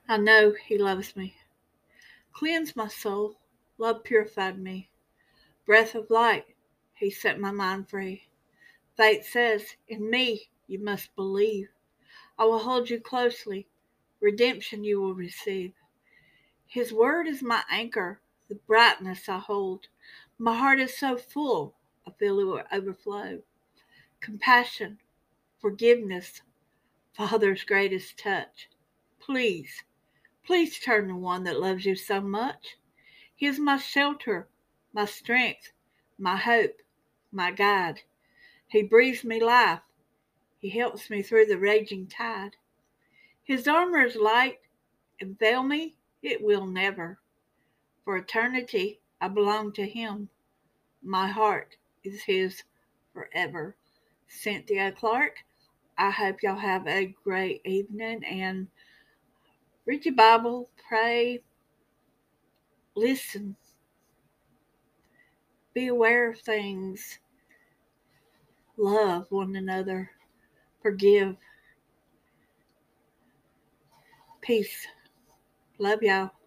I know He loves me. Cleanse my soul, love purified me. Breath of light, He set my mind free. Faith says, in me you must believe. I will hold you closely, redemption you will receive. His word is my anchor, the brightness I hold. My heart is so full, I feel it will overflow. Compassion, forgiveness, Father's greatest touch. Please, please turn to one that loves you so much. He is my shelter, my strength, my hope, my guide. He breathes me life. He helps me through the raging tide. His armor is light, and fail me it will never. For eternity I belong to Him. My heart is His forever. Cynthia Clark, I hope y'all have a great evening and read your Bible, pray, listen, be aware of things, love one another, forgive, peace. Love y'all.